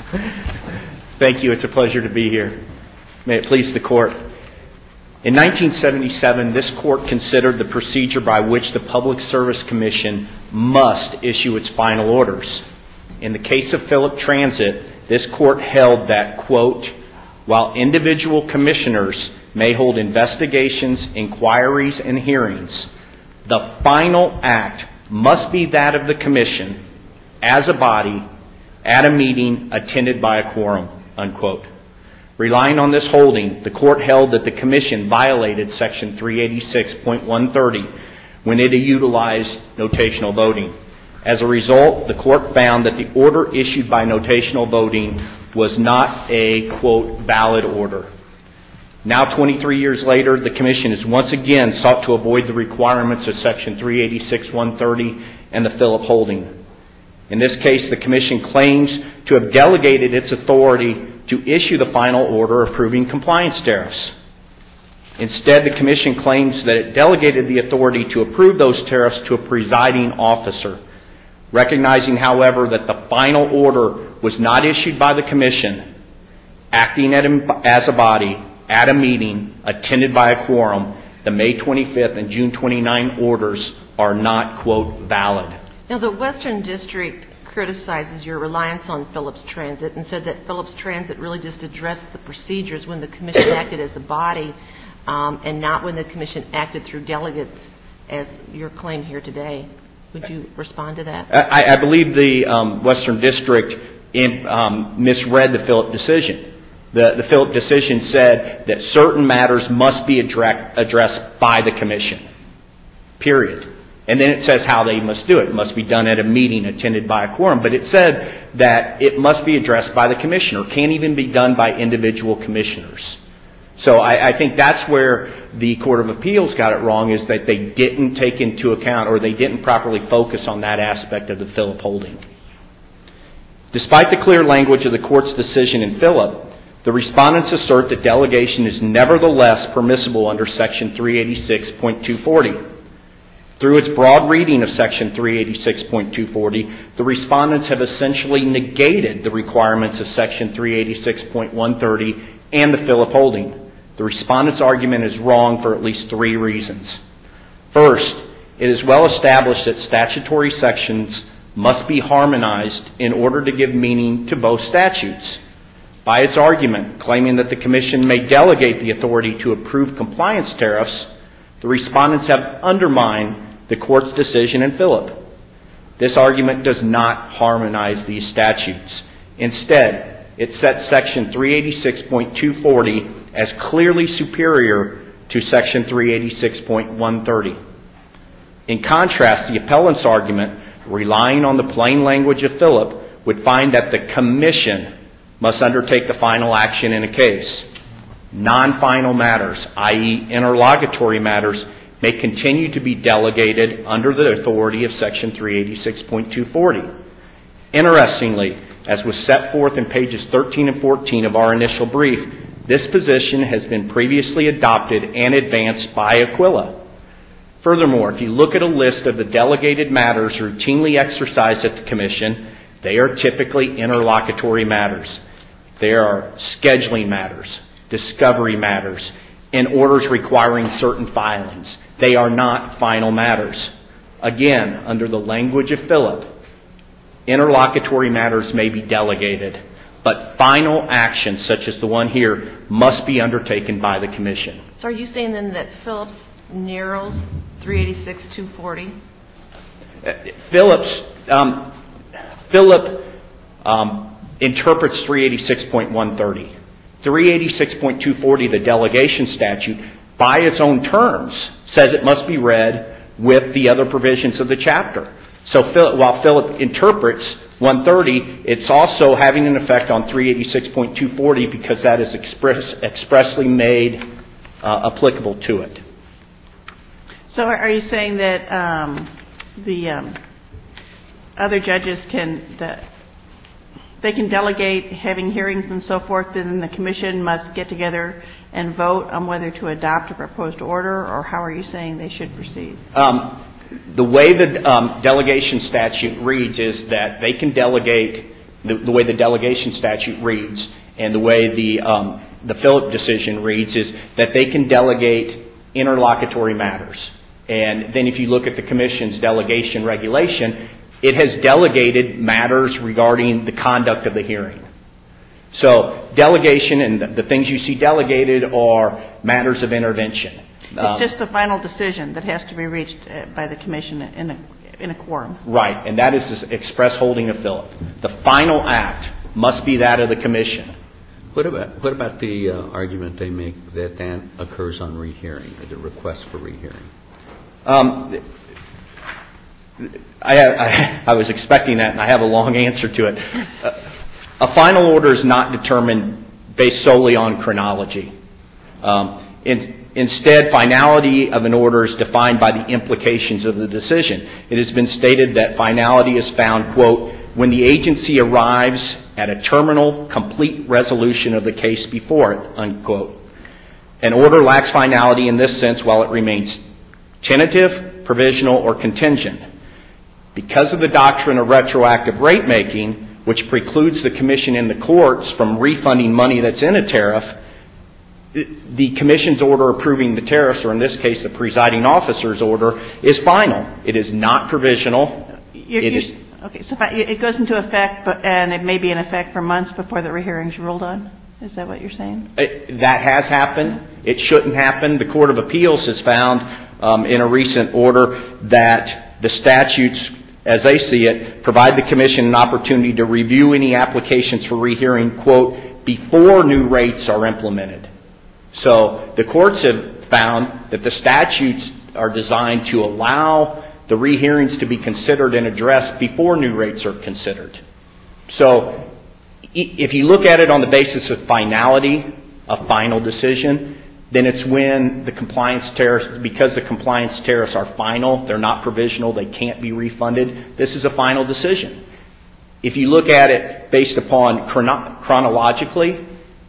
Thank you. It's a pleasure to be here. May it please the Court. In 1977, this Court considered the procedure by which the Public Service Commission must issue its final orders. In the case of Phillip Transit, this Court held that, quote, while individual commissioners may hold investigations, inquiries, and hearings, the final act must be that of the Commission as a body at a meeting attended by a quorum, unquote. Relying on this holding, the Court held that the Commission violated Section 386.130 when it utilized notational voting. As a result, the Court found that the order issued by notational voting was not a, quote, valid order. Now, 23 years later, the Commission has once again sought to avoid the requirements of Section 386.130 and the Phillip holding. In this case, the Commission claims to have delegated its authority to issue the final order approving compliance tariffs. Instead, the Commission claims that it delegated the authority to approve those tariffs to a presiding officer, recognizing, however, that the final order was not issued by the Commission, acting as a body at a meeting attended by a quorum. The May 25th and June 29 orders are not, quote, valid. Now, the Western District criticizes your reliance on Phillips Transit and said that Phillips Transit really just addressed the procedures when the Commission acted as a body and not when the Commission acted through delegates, as your claim here today. Would you respond to that? I believe the Western District misread the Phillip decision. The Phillip decision said that certain matters must be addressed by the Commission, period. And then it says how they must do it. It must be done at a meeting attended by a quorum. But it said that it must be addressed by the Commissioner. It can't even be done by individual commissioners. So I think that's where the Court of Appeals got it wrong, is that they didn't take into account or they didn't properly focus on that aspect of the Phillip holding. Despite the clear language of the Court's decision in Phillip, the respondents assert that delegation is nevertheless permissible under Section 386.240. Through its broad reading of Section 386.240, the respondents have essentially negated the requirements of Section 386.130 and the Phillip holding. The respondent's argument is wrong for at least three reasons. First, it is well established that statutory sections must be harmonized in order to give meaning to both statutes. By its argument, claiming that the Commission may delegate the authority to approve compliance tariffs, the respondents have undermined the Court's decision in Phillip. This argument does not harmonize these statutes. Instead, it sets Section 386.240 as clearly superior to Section 386.130. In contrast, the appellant's argument, relying on the plain language of Phillip, would find that the Commission must undertake the final action in a case. Non-final matters, i.e. interlocutory matters, may continue to be delegated under the authority of Section 386.240. Interestingly, as was set forth in pages 13 and 14 of our initial brief, this position has been previously adopted and advanced by Aquila. Furthermore, if you look at a list of the delegated matters routinely exercised at the Commission, they are typically interlocutory matters. They are scheduling matters, discovery matters, and orders requiring certain filings. They are not final matters. Again, under the language of Phillip, interlocutory matters may be delegated, but final actions, such as the one here, must be undertaken by the Commission. So are you saying then that Phillips narrows 386.240? Phillip interprets 386.130. 386.240, the delegation statute, by its own terms, says it must be read with the other provisions of the chapter. So while Phillip interprets 130, it's also having an effect on 386.240 because that is expressly made applicable to it. So are you saying that the other judges can delegate having hearings and so forth, and then the Commission must get together and vote on whether to adopt a proposed order, or how are you saying they should proceed? The way the delegation statute reads is that they can delegate the way the delegation statute reads and the way the Phillips decision reads is that they can delegate interlocutory matters. And then if you look at the Commission's delegation regulation, it has delegated matters regarding the conduct of the hearing. So delegation and the things you see delegated are matters of intervention. It's just the final decision that has to be reached by the Commission in a quorum. Right, and that is the express holding of Phillips. The final act must be that of the Commission. What about the argument they make that that occurs on rehearing, or the request for rehearing? I was expecting that, and I have a long answer to it. A final order is not determined based solely on chronology. Instead, finality of an order is defined by the implications of the decision. It has been stated that finality is found, quote, when the agency arrives at a terminal, complete resolution of the case before it, unquote. An order lacks finality in this sense while it remains tentative, provisional, or contingent. Because of the doctrine of retroactive rate making, which precludes the Commission and the courts from refunding money that's in a tariff, the Commission's order approving the tariffs, or in this case the presiding officer's order, is final. It is not provisional. Okay, so it goes into effect, and it may be in effect for months before the rehearing is ruled on? Is that what you're saying? That has happened. It shouldn't happen. The Court of Appeals has found in a recent order that the statutes, as they see it, provide the Commission an opportunity to review any applications for rehearing, quote, before new rates are implemented. So the courts have found that the statutes are designed to allow the rehearings to be considered and addressed before new rates are considered. So if you look at it on the basis of finality, a final decision, then it's when the compliance tariffs, because the compliance tariffs are final, they're not provisional, they can't be refunded, this is a final decision. If you look at it based upon chronologically,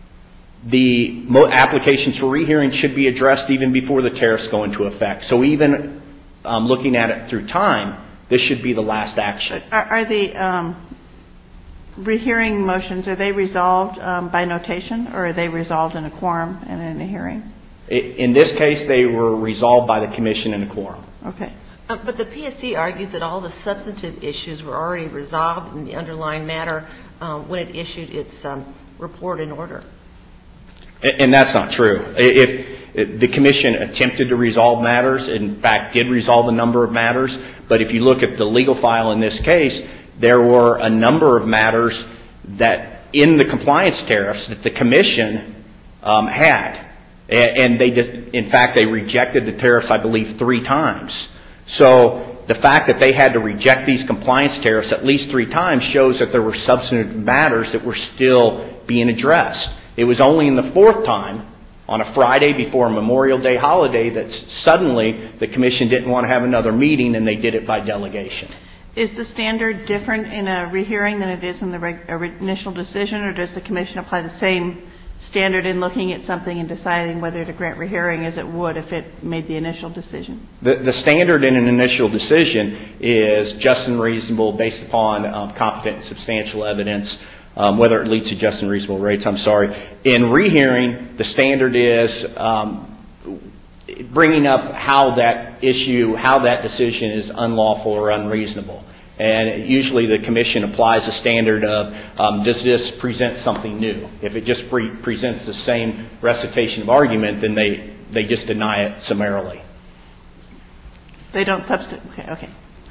the applications for rehearing should be addressed even before the tariffs go into effect. So even looking at it through time, this should be the last action. Are the rehearing motions, are they resolved by notation, or are they resolved in a quorum and in a hearing? In this case, they were resolved by the Commission in a quorum. Okay. But the PSC argues that all the substantive issues were already resolved in the underlying matter when it issued its report in order. And that's not true. If the Commission attempted to resolve matters, in fact did resolve a number of matters, but if you look at the legal file in this case, there were a number of matters that in the compliance tariffs that the Commission had. And in fact, they rejected the tariffs, I believe, 3 times. So the fact that they had to reject these compliance tariffs at least 3 times shows that there were substantive matters that were still being addressed. It was only in the 4th time, on a Friday before a Memorial Day holiday, that suddenly the Commission didn't want to have another meeting, and they did it by delegation. Is the standard different in a rehearing than it is in the initial decision, or does the Commission apply the same standard in looking at something and deciding whether to grant rehearing as it would if it made the initial decision? The standard in an initial decision is just and reasonable based upon competent and substantial evidence, whether it leads to just and reasonable rates. In rehearing, the standard is bringing up how that decision is unlawful or unreasonable. And usually the Commission applies a standard of, does this present something new? If it just presents the same recitation of argument, then they just deny it summarily. They don't substitute. Okay.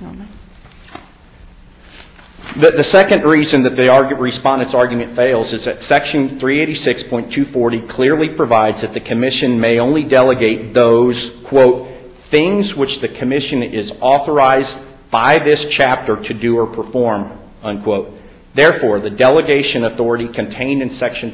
The second reason that the respondent's argument fails is that Section 386.240 clearly provides that the Commission may only delegate those, quote, things which the Commission is authorized by this chapter to do or perform, unquote. Therefore, the delegation authority contained in Section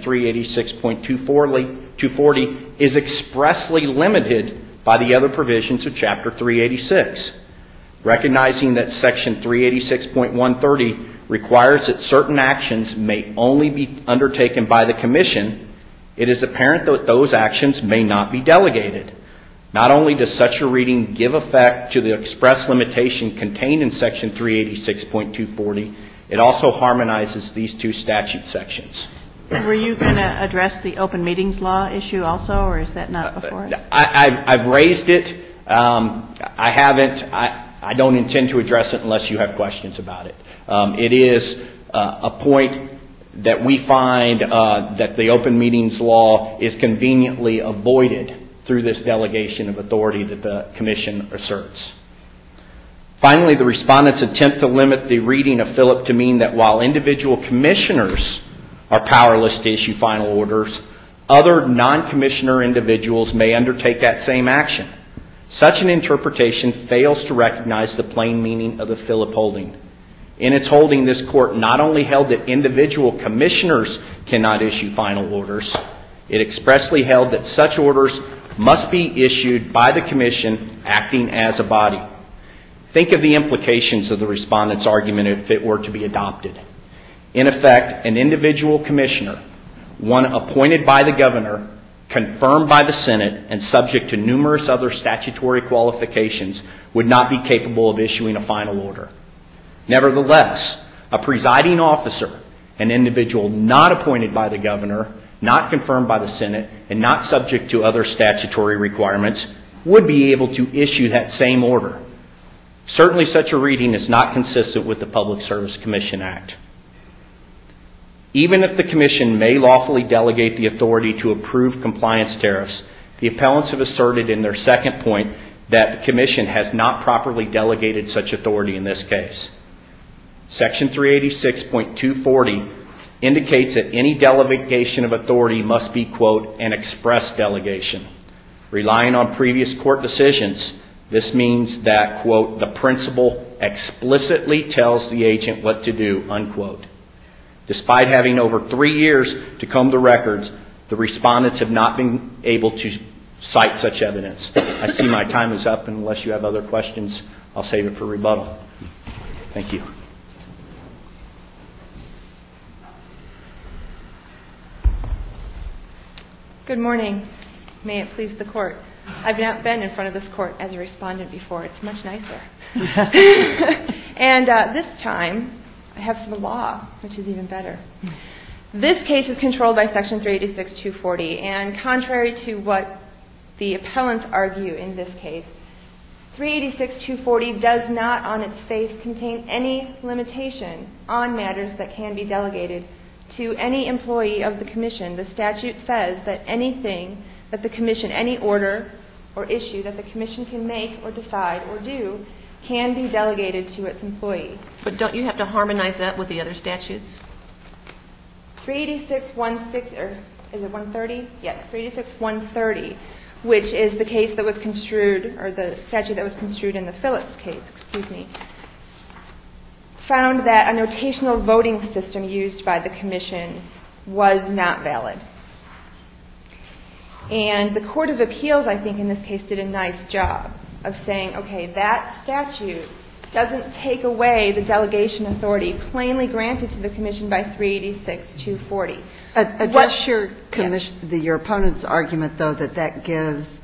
386.240 is expressly limited by the other provisions of Chapter 386. Recognizing that Section 386.130 requires that certain actions may only be undertaken by the Commission, it is apparent that those actions may not be delegated. Not only does such a reading give effect to the express limitation contained in Section 386.240, It also harmonizes these two statute sections. Were you going to address the open meetings law issue also, or is that not before us? I've raised it. I haven't. I don't intend to address it unless you have questions about it. It is a point that we find that the open meetings law is conveniently avoided through this delegation of authority that the Commission asserts. Finally, the respondents attempt to limit the reading of Philip to mean that while individual commissioners are powerless to issue final orders, other non-commissioner individuals may undertake that same action. Such an interpretation fails to recognize the plain meaning of the Philip holding. In its holding, this court not only held that individual commissioners cannot issue final orders, it expressly held that such orders must be issued by the Commission acting as a body. Think of the implications of the respondent's argument if it were to be adopted. In effect, an individual commissioner, one appointed by the governor, confirmed by the Senate, and subject to numerous other statutory qualifications, would not be capable of issuing a final order. Nevertheless, a presiding officer, an individual not appointed by the governor, not confirmed by the Senate, and not subject to other statutory requirements, would be able to issue that same order. Certainly such a reading is not consistent with the Public Service Commission Act. Even if the Commission may lawfully delegate the authority to approve compliance tariffs, the appellants have asserted in their second point that the Commission has not properly delegated such authority in this case. Section 386.240 indicates that any delegation of authority must be, quote, an express delegation. Relying on previous court decisions, this means that, quote, the principal explicitly tells the agent what to do, unquote. Despite having over 3 years to comb the records, the respondents have not been able to cite such evidence. I see my time is up, and unless you have other questions, I'll save it for rebuttal. Thank you. Good morning. May it please the Court. I've not been in front of this Court as a respondent before. It's much nicer. And this time, I have some law, which is even better. This case is controlled by Section 386.240, and contrary to what the appellants argue in this case, 386.240 does not on its face contain any limitation on matters that can be delegated to any employee of the Commission. The statute says that anything that the Commission, any order or issue that the Commission can make or decide or do can be delegated to its employee. But don't you have to harmonize that with the other statutes? 386.16, or is it 130? Yes, 386.130, which is the case that was construed, or the statute that was construed in the Phillips case, found that a notational voting system used by the Commission was not valid. And the Court of Appeals, I think, in this case did a nice job of saying, okay, that statute doesn't take away the delegation authority plainly granted to the Commission by 386.240. Address your opponent's argument, though, that gives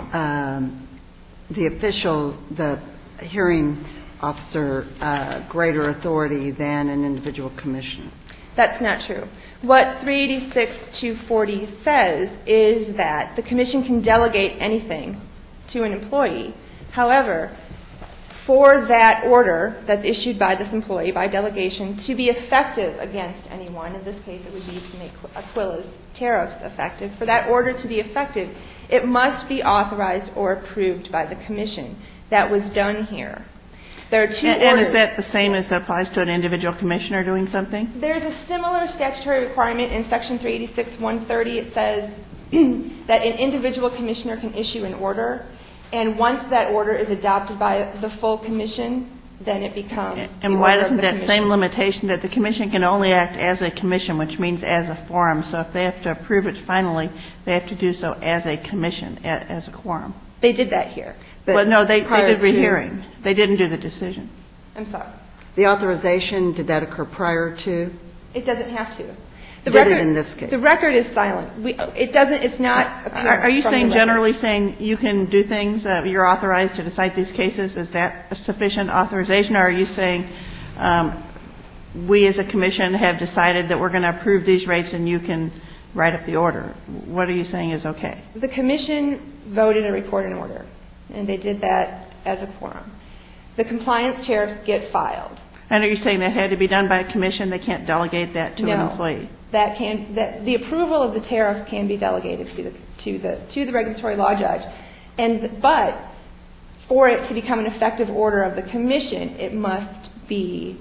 the official, the hearing officer, greater authority than an individual commissioner. That's not true. What 386.240 says is that the Commission can delegate anything to an employee. However, for that order that's issued by this employee by delegation to be effective against anyone, in this case it would be to make Aquila's tariffs effective, for that order to be effective, it must be authorized or approved by the Commission. That was done here. There are two orders. And is that the same as that applies to an individual commissioner doing something? There's a similar statutory requirement in Section 386.130. It says that an individual commissioner can issue an order, and once that order is adopted by the full Commission, then it becomes the And why order of doesn't the that Commission. same limitation that the Commission can only act as a commission, which means as a forum, so if they have to approve it finally, they have to do so as a commission, as a quorum? They did that here. Well, no, they did rehearing. They didn't do the decision. I'm sorry. The authorization, did that occur prior to? It doesn't have to. Did it in this case? The record is silent. It doesn't, it's not apparent. Are you from saying, the record. generally saying, you can do things, you're authorized to decide these cases? Is that a sufficient authorization? Or are you saying we as a commission have decided that we're going to approve these rates and you can write up the order. What are you saying is okay? The commission voted a report and order, and they did that as a quorum. The compliance tariffs get filed. And are you saying that had to be done by a commission? They can't delegate that to an employee? The approval of the tariffs can be delegated to the regulatory law judge, but for it to become an effective order of the commission, it must be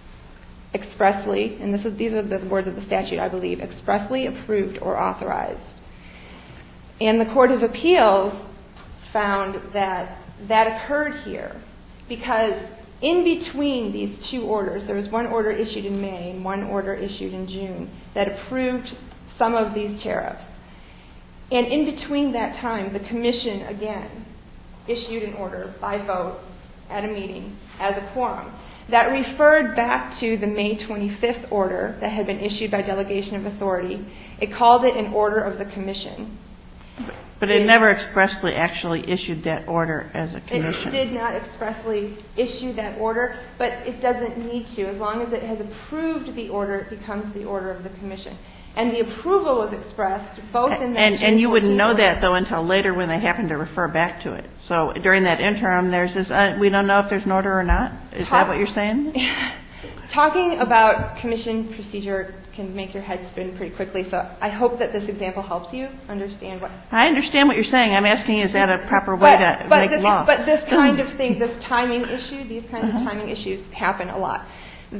expressly, and these are the words of the statute, I believe, expressly approved or authorized. And the Court of Appeals found that occurred here because in between these two orders, there was one order issued in May and one order issued in June that approved some of these tariffs. And in between that time, the commission, again, issued an order by vote at a meeting as a quorum that referred back to the May 25th order that had been issued by delegation of authority. It called it an order of the commission. But it never expressly actually issued that order as a commission. It did not expressly issue that order, but it doesn't need to. As long as it has approved the order, it becomes the order of the commission. And the approval was expressed both in that and you wouldn't know that, though, until later when they happen to refer back to it. So during that interim, there's this, we don't know if there's an order or not? Is that what you're saying? Talking about commission procedure can make your head spin pretty quickly, so I hope that this example helps you understand what... I understand what you're saying. I'm asking, is that a proper way to make law? But this kind of thing, this timing issue, these kinds of timing issues happen a lot.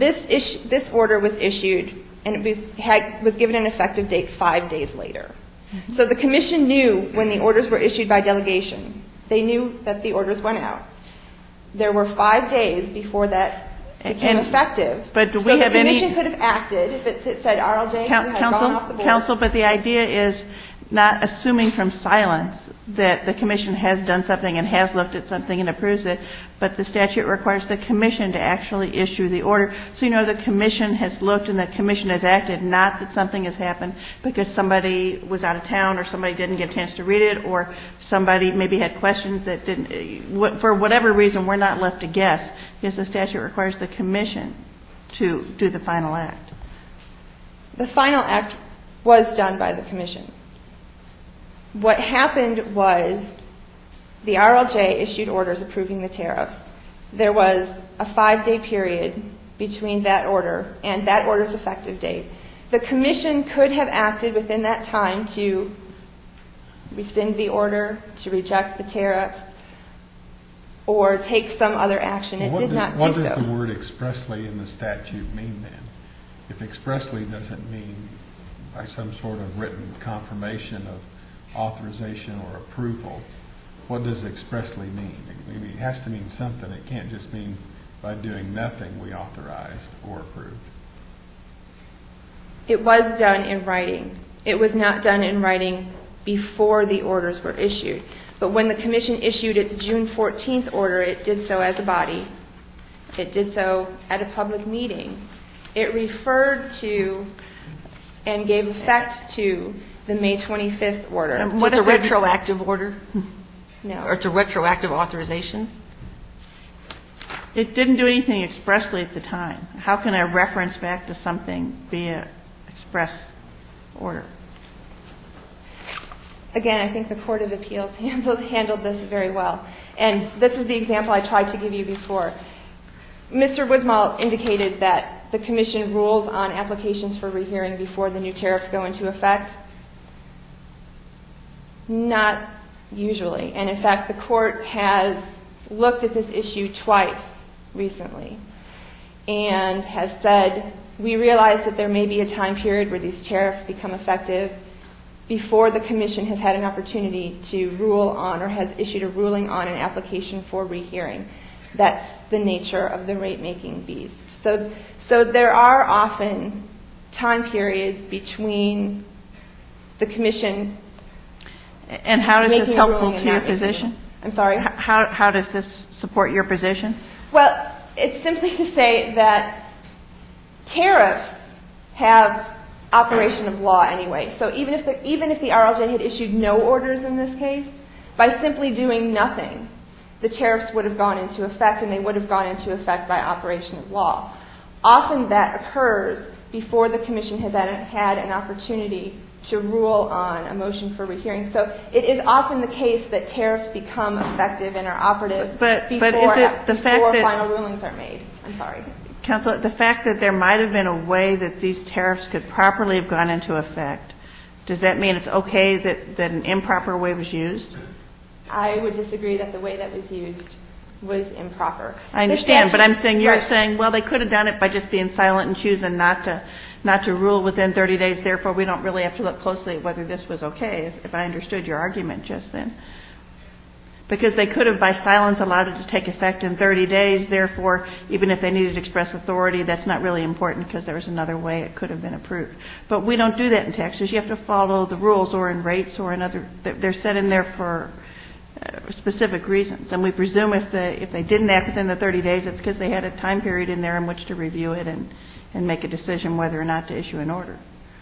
This order was issued and it was given an effective date 5 days later. So the commission knew when the orders were issued by delegation. They knew that the orders went out. There were 5 days before that became effective. But do we have any... So the commission could have acted if it said RLJ had gone off the board. Counsel, but the idea is not assuming from silence that the commission has done something and has looked at something and approves it, but the statute requires the commission to actually issue the order. So, you know, the commission has looked and the commission has acted, not that something has happened because somebody was out of town or somebody didn't get a chance to read it or somebody maybe had questions that didn't, for whatever reason, we're not left to guess, because the statute requires the commission to do the final act. The final act was done by the commission. What happened was the RLJ issued orders approving the tariffs. There was a 5-day period between that order and that order's effective date. The commission could have acted within that time to rescind the order, to reject the tariffs, or take some other action. It did not do so. What does the word expressly in the statute mean then? If expressly doesn't mean by some sort of written confirmation of authorization or approval, what does expressly mean? I mean, it has to mean something. It can't just mean by doing nothing we authorized or approved. It was done in writing. It was not done in writing before the orders were issued. But when the commission issued its June 14th order, it did so as a body. It did so at a public meeting. It referred to and gave effect to the May 25th order. So it's a retroactive order? No. Or it's a retroactive authorization? It didn't do anything expressly at the time. How can a reference back to something be an express order? Again, I think the Court of Appeals handled this very well. And this is the example I tried to give you before. Mr. Wismall indicated that the commission rules on applications for rehearing before the new tariffs go into effect. Not usually. And in fact, the court has looked at this issue twice recently and has said, we realize that there may be a time period where these tariffs become effective before the commission has had an opportunity to rule on or has issued a ruling on an application for rehearing. That's the nature of the rate-making beast. So there are often time periods between the commission. And how is this helpful to your position? I'm sorry? How does this support your position? Well, it's simply to say that tariffs have operation of law anyway. So even if the RLJ had issued no orders in this case, by simply doing nothing, the tariffs would have gone into effect, and they would have gone into effect by operation of law. often that occurs before the commission has had an opportunity to rule on a motion for rehearing. So it is often the case that tariffs become effective and are operative before final rulings are made. I'm sorry. Counsel, the fact that there might have been a way that these tariffs could properly have gone into effect, does that mean it's okay that an improper way was used? I would disagree that the way that was used was improper. I understand, but I'm saying you're saying, well, they could have done it by just being silent and choosing not to rule within 30 days. Therefore, we don't really have to look closely at whether this was okay, if I understood your argument just then. Because they could have, by silence, allowed it to take effect in 30 days. Therefore, even if they needed express authority, that's not really important because there was another way it could have been approved. But we don't do that in taxes. You have to follow the rules or in rates or in other. They're set in there for specific reasons. And we presume if they didn't act within the 30 days, it's because they had a time period in there in which to review it and make a decision whether or not to issue an order.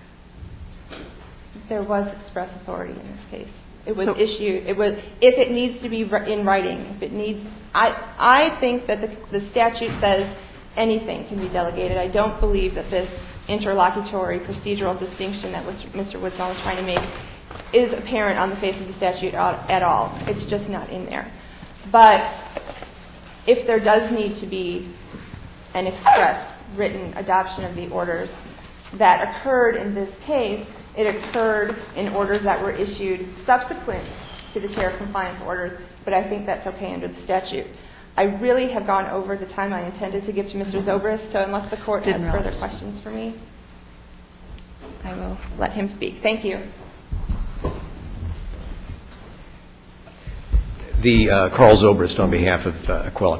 There was express authority in this case. It was issued. It was, if it needs to be in writing, if it needs, I think that the statute says anything can be delegated. I don't believe that this interlocutory procedural distinction that Mr. Woodsall was trying to make is apparent on the face of the statute at all. It's just not in there. But if there does need to be an express written adoption of the orders that occurred in this case, it occurred in orders that were issued subsequent to the tariff compliance orders, but I think that's okay under the statute. I really have gone over the time I intended to give to Mr. Zobrist, so unless the Court has further questions for me, I will let him speak. Thank you. Carl Zobrist on behalf of Aquila.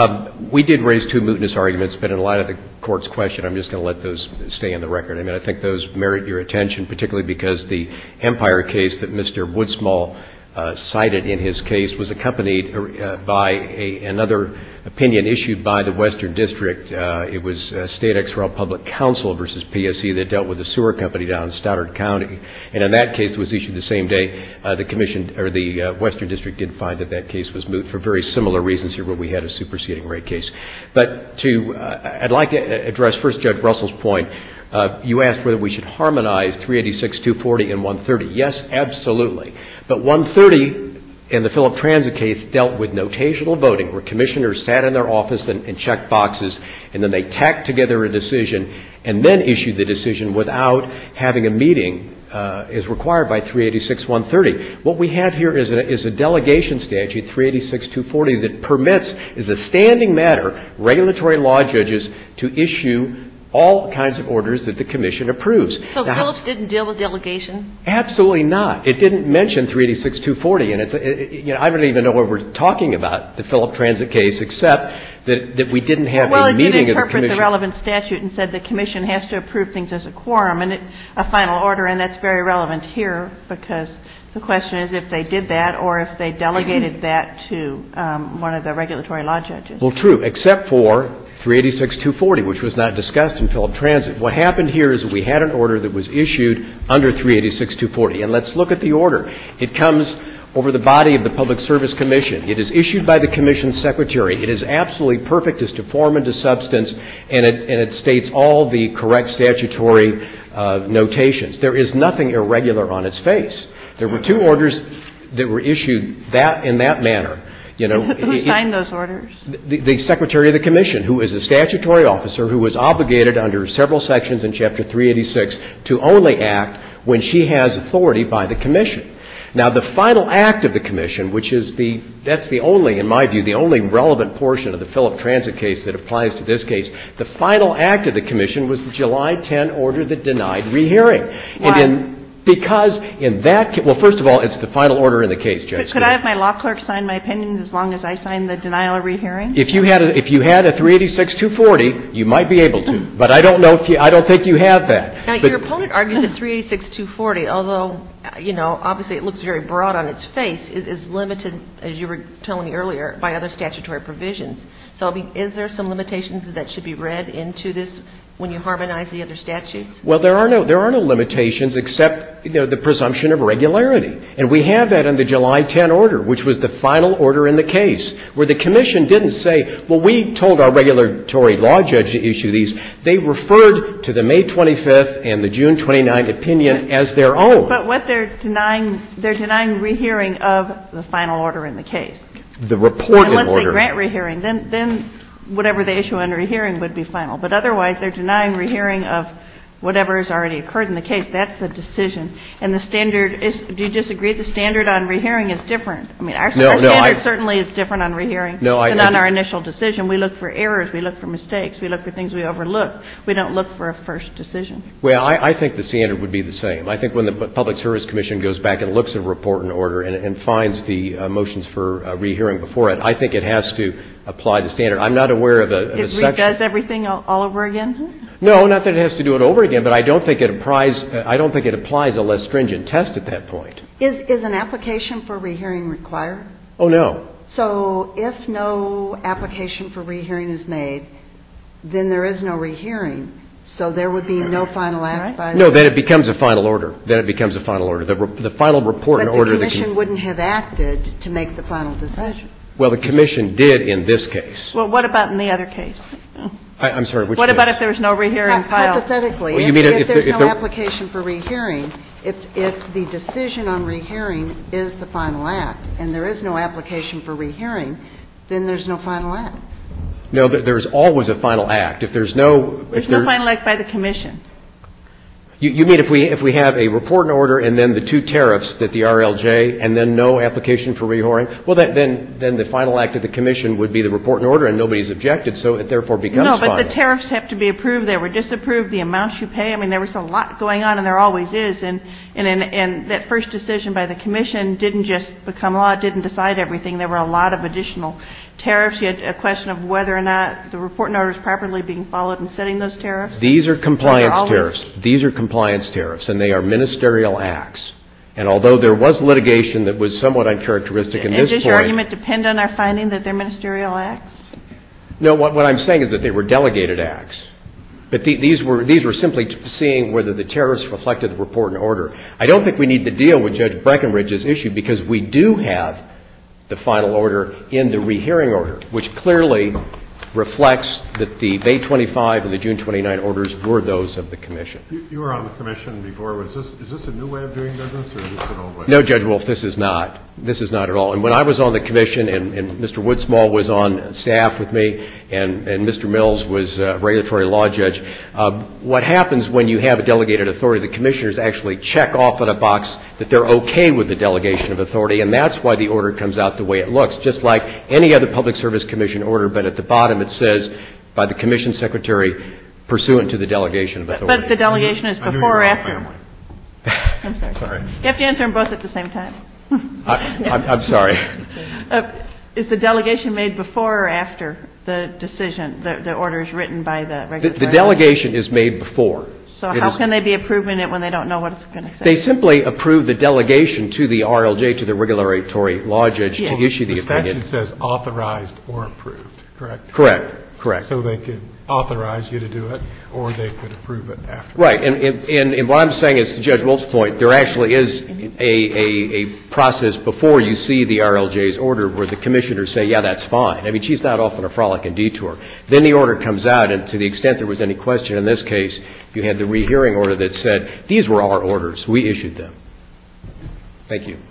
We did raise two mootness arguments, but in light of the Court's question, I'm just going to let those stay in the record. I mean, I think those merit your attention, particularly because the Empire case that Mr. Woodsall cited in his case was accompanied by another opinion issued by the Western District. It was State Ex Rel Public Counsel versus PSC that dealt with the sewer company down in Stoddard County. And in that case, it was issued the same day. The Commission, or the Western District, did find that case was moot for very similar reasons here where we had a superseding rate case. But I'd like to address first Judge Russell's point. You asked whether we should harmonize 386, 240, and 130. Yes, absolutely. But 130 in the Philip Transit case dealt with notational voting, where commissioners sat in their office and checked boxes, and then they tacked together a decision and then issued the decision without having a meeting as required by 386, 130. What we have here is a delegation statute, 386, 240, that permits, as a standing matter, regulatory law judges to issue all kinds of orders that the Commission approves. So now, Phillips didn't deal with delegation? Absolutely not. It didn't mention 386, 240, and I don't even know what we're talking about, the Philip Transit case, except that we didn't have a meeting of the Commission. Well, it did interpret the relevant statute and said the Commission has to approve things as a quorum and a final order, and that's very relevant here because the question is if they did that or if they delegated that to one of the regulatory law judges. Well, true, except for 386, 240, which was not discussed in Philip Transit. What happened here is we had an order that was issued under 386, 240. And let's look at the order. It comes over the body of the Public Service Commission. It is issued by the Commission's secretary. It is absolutely perfect as to form and to substance, and it states all the correct statutory notations. There is nothing irregular on its face. There were two orders that were issued in that manner. You know, who signed those orders? The Secretary of the Commission, who is a statutory officer who was obligated under several sections in Chapter 386 to only act when she has authority by the Commission. Now, the final act of the Commission, which is that's the only, in my view, the only relevant portion of the Philip Transit case that applies to this case, the final act of the Commission was the July 10 order that denied rehearing. Why? Because in that case, well, first of all, it's the final order in the case, Judge. Could I have my law clerk sign my opinions as long as I sign the denial of rehearing? If you had a 386, 240, you might be able to. But I don't know I don't think you have that. Now, your opponent argues that 386, 240, although, you know, obviously it looks very broad on its face, is limited, as you were telling me earlier, by other statutory provisions. So, I mean, is there some limitations that should be read into this when you harmonize the other statutes? Well, there are no limitations except, the presumption of regularity. And we have that in the July 10 order, which was the final order in the case, where the commission didn't say, well, we told our regulatory law judge to issue these. They referred to the May 25th and the June 29th opinion as their own. But what they're denying rehearing of the final order in the case. The reported Unless order. they grant rehearing, then whatever they issue under rehearing would be final. But otherwise, they're denying rehearing of whatever has already occurred in the case. That's the decision. And the standard is, do you disagree the standard on rehearing is different? I mean, our standard certainly is different on rehearing than on our initial decision. We look for errors. We look for mistakes. We look for things we overlook. We don't look for a first decision. Well, I think the standard would be the same. I think when the Public Service Commission goes back and looks at a report and order and finds the motions for rehearing before it, I think it has to apply the standard. I'm not aware of a section. It redoes everything all over again? No, not that it has to do it over again, but I don't think it applies a less stringent test at that point. Is an application for rehearing required? Oh, no. So if no application for rehearing is made, then there is no rehearing. So there would be no final act by the No, then it becomes a final order. The final report and order. But the commission wouldn't have acted to make the final decision. Well, the commission did in this case. Well, what about in the other case? I'm sorry, which What case? about if there's no rehearing filed? Hypothetically, Well, you mean if there's no application for rehearing, if the decision on rehearing is the final act and there is no application for rehearing, then there's no final act. No, there's always a final act. If there's no – There's no final act by the commission. You mean if we have a report and order and then the two tariffs that the RLJ and then no application for rehearing, well, then the final act of the commission would be the report and order and nobody's objected, so it therefore becomes final. No, but the tariffs have to be approved. They were disapproved. The amounts you pay, I mean, there was a lot going on, and there always is. And that first decision by the commission didn't just become law. It didn't decide everything. There were a lot of additional tariffs. You had a question of whether or not the report and order was properly being followed in setting those tariffs. These are compliance tariffs. These are compliance tariffs, and they are ministerial acts. And although there was litigation that was somewhat uncharacteristic in this point. And does your argument depend on our finding that they're ministerial acts? No, what I'm saying is that they were delegated acts. But these were simply seeing whether the tariffs reflected the report and order. I don't think we need to deal with Judge Breckenridge's issue because we do have the final order in the rehearing order, which clearly reflects that the May 25 and the June 29 orders were those of the commission. You were on the commission before. Is this a new way of doing business, or is this an old way? No, Judge Wolf, this is not. This is not at all. And when I was on the commission and Mr. Woodsmall was on staff with me and Mr. Mills was a regulatory law judge, what happens when you have a delegated authority, the commissioners actually check off on a box that they're okay with the delegation of authority, and that's why the order comes out the way it looks, just like any other Public Service Commission order, but at the bottom it says by the commission secretary pursuant to the delegation of authority. But the delegation is before or after? I'm sorry. Sorry. You have to answer them both at the same time. I'm sorry. Is the delegation made before or after the decision, the order is written by the regulatory? The delegation is made before. So how can they be approving it when they don't know what it's going to say? They simply approve the delegation to the RLJ, to the regulatory law judge, to issue the opinion. The statute says authorized or approved, correct? Correct. So they could authorize you to do it, or they could approve it after. Right. And what I'm saying is, to Judge Wolf's point, there actually is a process before you see the RLJ's order where the commissioners say, yeah, that's fine. I mean, she's not off on a frolic and detour. Then the order comes out, and to the extent there was any question in this case, you had the rehearing order that said, these were our orders. We issued them. Thank you.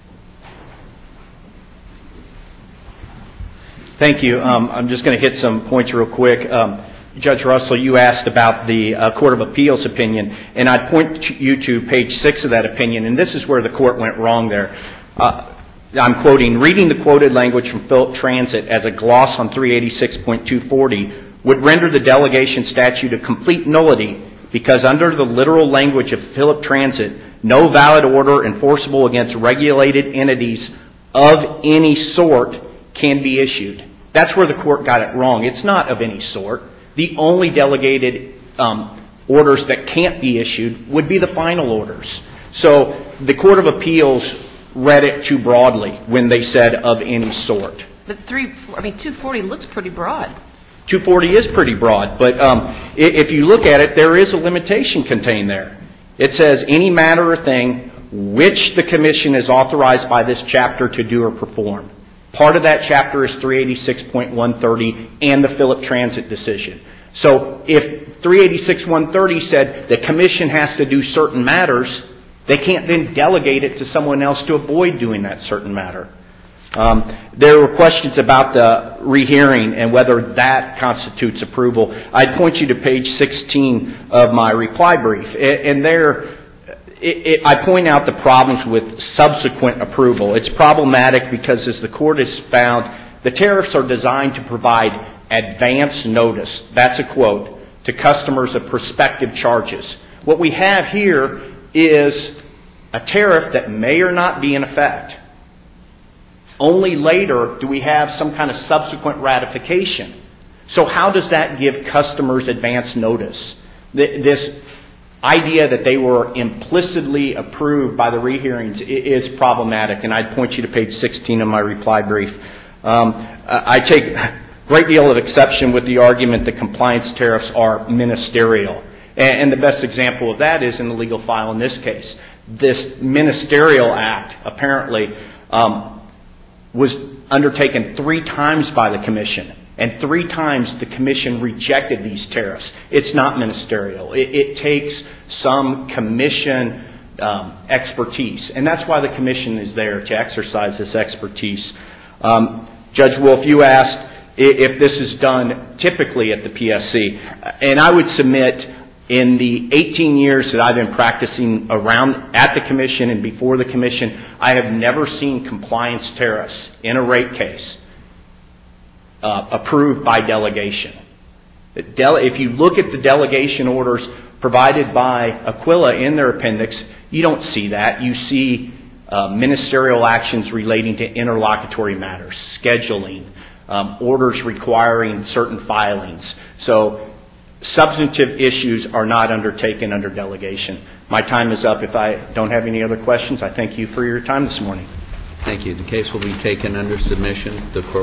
Thank you. I'm just going to hit some points real quick. Judge Russell, you asked about the Court of Appeals opinion, and I'd point you to page 6 of that opinion, and this is where the court went wrong there. I'm quoting, reading the quoted language from Philip Transit as a gloss on 386.240 would render the delegation statute a complete nullity because under the literal language of Philip Transit, no valid order enforceable against regulated entities of any sort can be issued. That's where the court got it wrong. It's not of any sort. The only delegated orders that can't be issued would be the final orders. So the Court of Appeals read it too broadly when they said of any sort. But 240 looks pretty broad. 240 is pretty broad, but if you look at it, there is a limitation contained there. It says any matter or thing which the commission is authorized by this chapter to do or perform. Part of that chapter is 386.130 and the Phillip Transit decision. So if 386.130 said the commission has to do certain matters, they can't then delegate it to someone else to avoid doing that certain matter. There were questions about the rehearing and whether that constitutes approval. I'd point you to page 16 of my reply brief. And there, I point out the problems with subsequent approval. It's problematic because, as the court has found, the tariffs are designed to provide advance notice, that's a quote, to customers of prospective charges. What we have here is a tariff that may or not be in effect. Only later do we have some kind of subsequent ratification. So how does that give customers advance notice? This idea that they were implicitly approved by the rehearings is problematic, and I'd point you to page 16 of my reply brief. I take a great deal of exception with the argument that compliance tariffs are ministerial. And the best example of that is in the legal file in this case. This ministerial act apparently was undertaken 3 times by the commission, and 3 times the commission rejected these tariffs. It's not ministerial. It takes some commission expertise, and that's why the commission is there, to exercise this expertise. Judge Wolf, you asked if this is done typically at the PSC, and I would submit in the 18 years that I've been practicing around at the commission and before the commission, I have never seen compliance tariffs in a rate case approved by delegation. If you look at the delegation orders provided by Aquila in their appendix, you don't see that. You see ministerial actions relating to interlocutory matters, scheduling, orders requiring certain filings. So substantive issues are not undertaken under delegation. My time is up. If I don't have any other questions, I thank you for your time this morning. Thank you. The case will be taken under submission. The court